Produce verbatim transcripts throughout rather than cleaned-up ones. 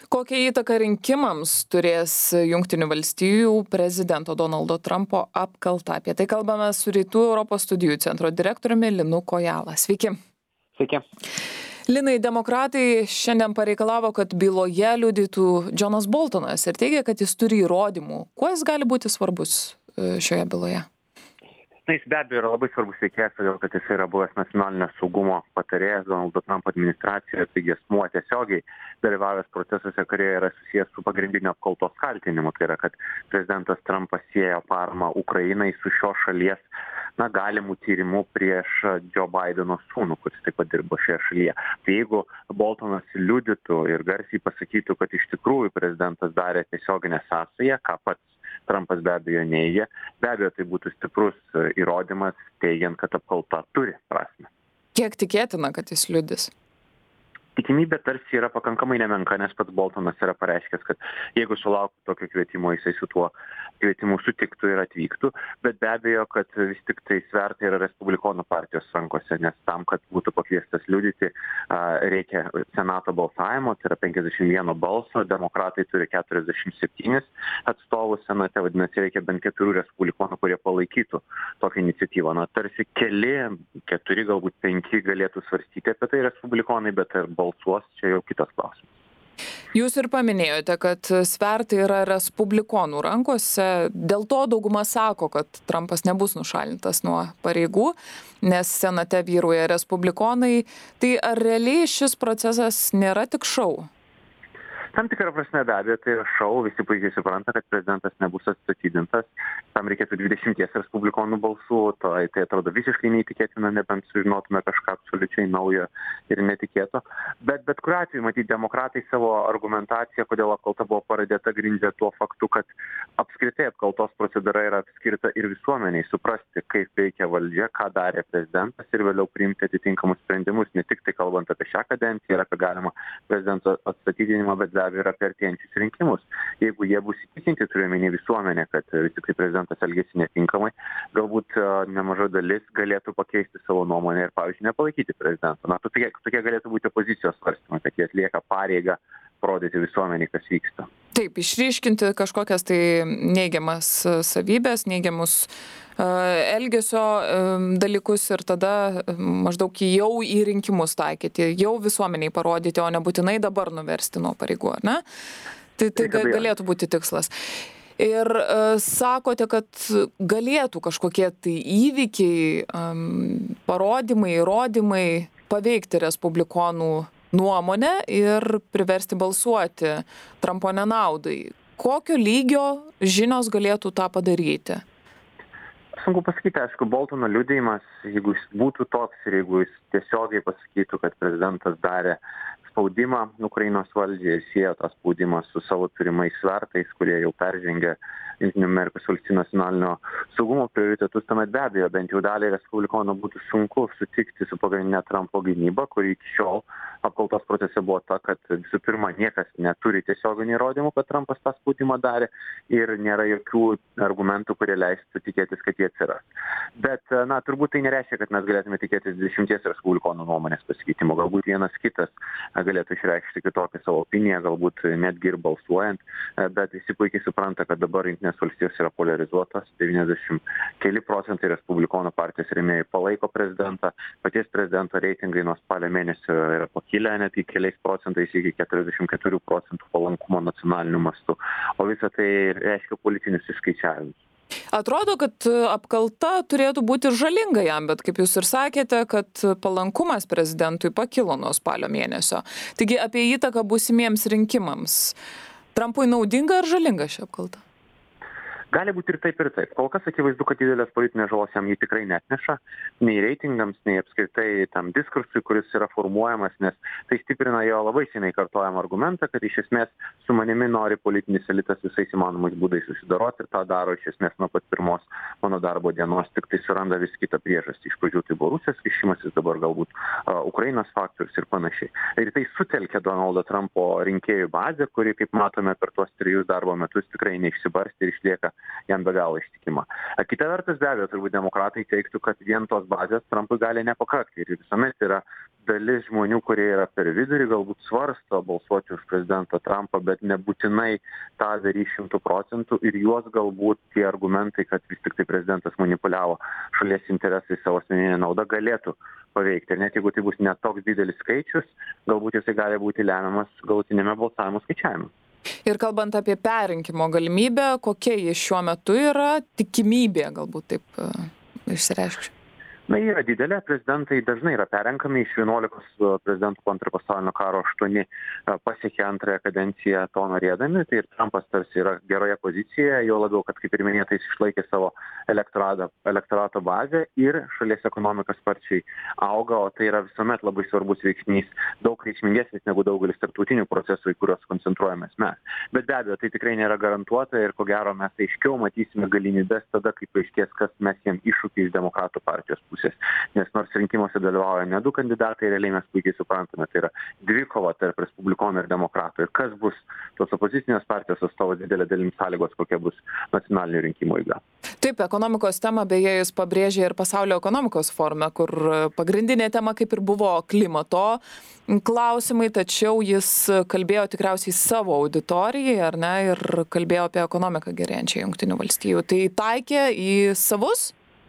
Kokią įtaką rinkimams turės Jungtinių valstijų prezidento Donaldo Trumpo apkalta? Apie tai kalbame su Rytų Europos studijų centro direktoriumi Linu Kojala. Sveiki. Sveiki. Linai, demokratai šiandien pareikalavo, kad byloje liudytų Džonas Boltonas ir teigia, kad jis turi įrodymų. Kuo jis gali būti svarbus šioje byloje? Na, jis be abejo yra labai svarbus veikėjas, todėl kad jis yra buvęs nacionalinio saugumo patarėjas Donaldo Trumpo administracijoje, taigi asmuo tiesiogiai dalyvavęs procesuose, kurie yra susijęs su pagrindinio apkaltos kaltinimu. Tai yra, kad prezidentas Trumpas siejo paramą Ukrainai su šios šalies na, galimų tyrimų prieš Joe Bideno sūnų, kuris taip pat dirbo šioje šalyje. Tai jeigu Boltonas liudytų ir garsiai pasakytų, kad iš tikrųjų prezidentas darė tiesioginę sąsają, ką pats Trumpas be abejo neigia, be abejo tai būtų stiprus įrodymas, teigiant, kad apkalta turi prasmę. Kiek tikėtina, kad jis liudys? Tikimybė tarsi yra pakankamai nemenka, nes pats Boltonas yra pareiškęs, kad jeigu sulauktų tokio kvietimo, jisai su tuo kvietimu sutiktų ir atvyktų, bet be abejo, kad vis tik tai svertai yra Respublikonų partijos rankose, nes tam, kad būtų pakviestas liudyti, reikia Senato balsavimo, tai yra penkiasdešimt vieno balso, demokratai turi keturiasdešimt septynis atstovus Senate, vadinasi, reikia bent keturių Respublikonų, kurie palaikytų tokią iniciatyvą. Na, tarsi keli, keturi, galbūt penki galėtų svarstyti apie tai Respublikonai, bet ir balsuos, čia jau kitas klausimas. Jūs ir paminėjote, kad svertai yra Respublikonų rankose. Dėl to dauguma sako, kad Trumpas nebus nušalintas nuo pareigų, nes Senate vyrauja Respublikonai. Tai ar realiai šis procesas nėra tik šou? Tam tikrą prasme be abejo, tai yra šou, visi puikiai supranta, kad prezidentas nebus atstatydintas, tam reikėtų dvidešimties respublikonų balsų, tai, tai atrodo visiškai neįtikėtina, nebent sužinotume kažką absoliučiai naujo ir netikėto. Bet bet kuriuo atveju, matyti, demokratai savo argumentaciją, kodėl apkalta buvo pradėta, grindžia tuo faktu, kad apskritai apkaltos procedūra yra skirta ir visuomeniai suprasti, kaip veikia valdžia, ką darė prezidentas ir vėliau priimti atitinkamus sprendimus, ne tik tai kalbant apie šią kadenciją ir apie galimą prezidento atstatydinimą, bet ir apie artėjančius rinkimus. Jeigu jie bus įtikinti, turiuomenį visuomenę, kad vis tik tai prezidentas elgėsi netinkamai, galbūt nemaža dalis galėtų pakeisti savo nuomonę ir, pavyzdžiui, nepalaikyti prezidentą. Na, tokie, tokie galėtų būti opozicijos svarstymai, kad jie atlieka pareigą parodyti visuomenį, kas vyksta. Taip, išryškinti kažkokias tai neigiamas savybės, neigiamus elgesio dalykus ir tada maždaug jau į rinkimus taikyti, jau visuomeniai parodyti, o nebūtinai dabar nuversti nuo pareigų, ar ne? Tai, tai galėtų būti tikslas. Ir uh, sakote, kad galėtų kažkokie tai įvykiai, um, parodymai, įrodymai paveikti respublikonų nuomonę ir priversti balsuoti Trumpo nenaudai. Kokio lygio žinios galėtų tą padaryti? Sunku pasakyti, aišku, Boltono liudijimas, jeigu jis būtų toks ir jeigu jis tiesiogiai pasakytų, kad prezidentas darė spaudimą Ukrainos valdžiai ir siejo tą spaudimą su savo turimais svertais, kurie jau peržengė Jungtinių Amerikos valstijų nacionalinio saugumo prioritetus, tuomet be abejo, bent jau daliai respublikonų būtų sunku sutikti su pagrindinė Trumpo gynyba, kuri iki šiol apkaltos procese buvo ta, kad visų pirma niekas neturi tiesioginių įrodymų, kad Trumpas tą spaudimą darė ir nėra jokių argumentų, kurie leistų tikėtis, kad jie atsiras. Bet, na, turbūt tai nereiškia, kad mes galėtume tikėtis dvidešimties respublikonų nuomonės pasikeitimo. Galbūt vienas kitas galėtų išreikšti kitokią savo opiniją, galbūt netgi ir balsuojant, bet visi puikiai supranta, kad dabar Jungtinės valstijos yra polarizuotos, devyniasdešimt keli procentai respublikonų partijos rėmėjai palaiko prezidentą, paties prezidento reitingai nuo spalio mėnesio yra pakilę net į keliais procentais iki keturiasdešimt keturių procentų palankumo nacionaliniu mastu, o visa tai reiškia politinius išskaičiavimus. Atrodo, kad apkalta turėtų būti žalinga jam, bet kaip jūs ir sakėte, kad palankumas prezidentui pakilo nuo spalio mėnesio. Taigi apie įtaką būsimiems rinkimams. Trumpui naudinga ar žalinga ši apkalta? Gali būti ir taip ir taip. Kol kas akivaizdu, kad didelės politinės žalos jam jį tikrai netneša, nei reitingams, nei apskritai tam diskursui, kuris yra formuojamas, nes tai stiprina jo labai seniai kartojamą argumentą, kad iš esmės su manimi nori politinis elitas visais įmanomais būdais susidoroti ir tą daro iš esmės nuo pat pirmos mano darbo dienos, tik tai suranda vis kitą priežastį. Iš pradžių tai buvo Rusijos kišimasis, dabar galbūt uh, Ukrainos faktorius ir panašiai. Ir tai sutelkia Donaldo Trumpo rinkėjų bazę, kuri, kaip matome, per tuos trijus darbo metus tikrai neišsibarstė ir išlieka jam be galo ištikima. Kita vertus, be abejo, turbūt demokratai teiktų, kad vien tos bazės Trumpui gali nepakakti ir visuomet yra dalis žmonių, kurie yra per vidurį, galbūt svarsto balsuoti už prezidentą Trumpą, bet nebūtinai tą darys šimtų procentų ir juos galbūt tie argumentai, kad vis tik tai prezidentas manipuliavo šalies interesais savo asmeninę naudą, galėtų paveikti. Ir net jeigu tai bus netoks didelis skaičius, galbūt jisai gali būti lemiamas galutinėme balsavimo skaičiavime. Ir kalbant apie perrinkimo galimybę, kokia ji šiuo metu yra, tikimybė galbūt taip uh, išsireiškia? Na, yra didelė, prezidentai dažnai yra perrenkami, iš vienuolikos prezidentų po antrojo pasaulinio karo aštuoni pasiekė antrąją kadenciją to norėdami, tai ir Trumpas tarsi yra geroje pozicijoje, jo labiau, kad kaip ir minėta, jis išlaikė savo elektorato, elektorato bazę ir šalies ekonomika sparčiai auga, o tai yra visuomet labai svarbus veiksnys, daug reikšmingesnis negu daugelis tarptautinių procesų, į kuriuos koncentruojamės mes. Bet be abejo, tai tikrai nėra garantuota ir ko gero mes aiškiau matysime galimybės tada, kai paaiškės, kas mes jiem iššūkį iš demokratų partijos pusės. Nes nors rinkimuose dalyvauja ne du kandidatai, realiai mes puikiai suprantame, tai yra dvikova tarp respublikonų ir demokratų. Ir kas bus tos opozicinės partijos atstovas didelė dalim sąlygos, kokia bus nacionalinių rinkimų eiga. Taip, ekonomikos tema beje jis pabrėžė ir pasaulio ekonomikos forume, kur pagrindinė tema kaip ir buvo klimato klausimai, tačiau jis kalbėjo tikriausiai savo auditorijai, ar ne, ir kalbėjo apie ekonomiką gerėjančią Jungtinių valstijų. Tai taikė į savus?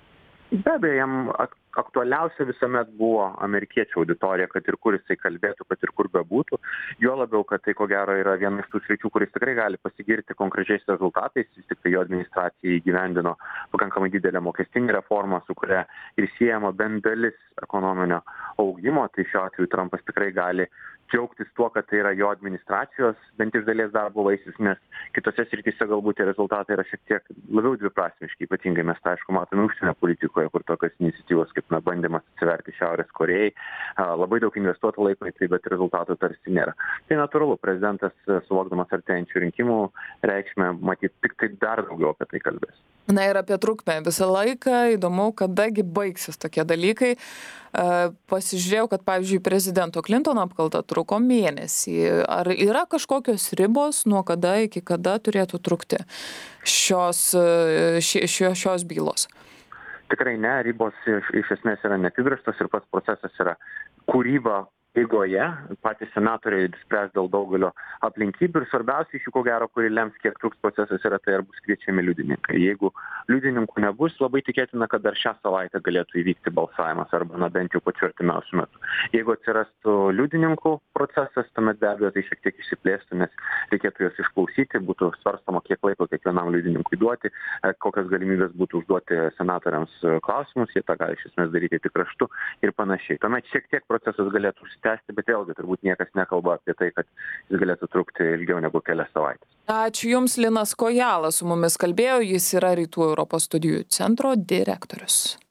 Be abejo, jam aktualiausia visuomet buvo amerikiečių auditorija, kad ir kur jisai kalbėtų, kad ir kur bebūtų. Jo labiau, kad tai ko gero yra viena iš tų sričių, kuris tikrai gali pasigirti konkrečiais rezultatais. Vis tik tai jo administracija įgyvendino pakankamai didelę mokestinę reformą, su kuria ir siejama bent dalis ekonominio augimo. Tai šiuo atveju Trumpas tikrai gali džiaugtis tuo, kad tai yra jo administracijos bent iš dalies darbo vaisius, nes kitose srityse galbūt tie rezultatai yra šiek tiek labiau dviprasmiški, ypatingai mes tai aišku matome užsienio politikoje, kur tokios iniciatyvos kaip na, bandymas atsiverti Šiaurės Korėjai, labai daug investuota laiko į tai, bet rezultatų tarsi nėra. Tai natūralu, prezidentas suvokdamas artėjančių rinkimų reikšmę matyt tik tai dar daugiau apie tai kalbės. Na ir apie trukmę visą laiką įdomu, kadagi baigsis tokie dalykai. Pasižiūrėjau, kad pavyzdžiui prezidento Clintono apkalta truko mėnesį. Ar yra kažkokios ribos, nuo kada iki kada turėtų trukti šios, šios, šios bylos? Tikrai ne, ribos iš, iš esmės yra neapibrėžtos ir pats procesas yra kūryba eigoje, patys senatoriai spręs dėl daugelio aplinkybių ir svarbiausia iš jų, ko gero, kuri lems, kiek truks procesas, yra tai, ar bus kviečiami liudininkai. Jeigu liudininkų nebus, labai tikėtina, kad dar šią savaitę galėtų įvykti balsavimas arba na, bent jau pačiu artimiausiu metu. Jeigu atsirastų liudininkų procesas, tuomet be abejo tai šiek tiek išsiplėstų, nes reikėtų juos išklausyti, būtų svarstama, kiek laiko kiekvienam liudininkui duoti, kokios galimybės būtų užduoti senatoriams klausimus, jie tą gali iš esmės daryti tik raštu ir panašiai. Tuomet šiek tiek procesas galėtų tęsti, bet vėlgi turbūt niekas nekalba apie tai, kad jis galėtų trukti ilgiau negu kelias savaitės. Ačiū Jums, Linas Kojala su mumis kalbėjo, jis yra Rytų Europos studijų centro direktorius.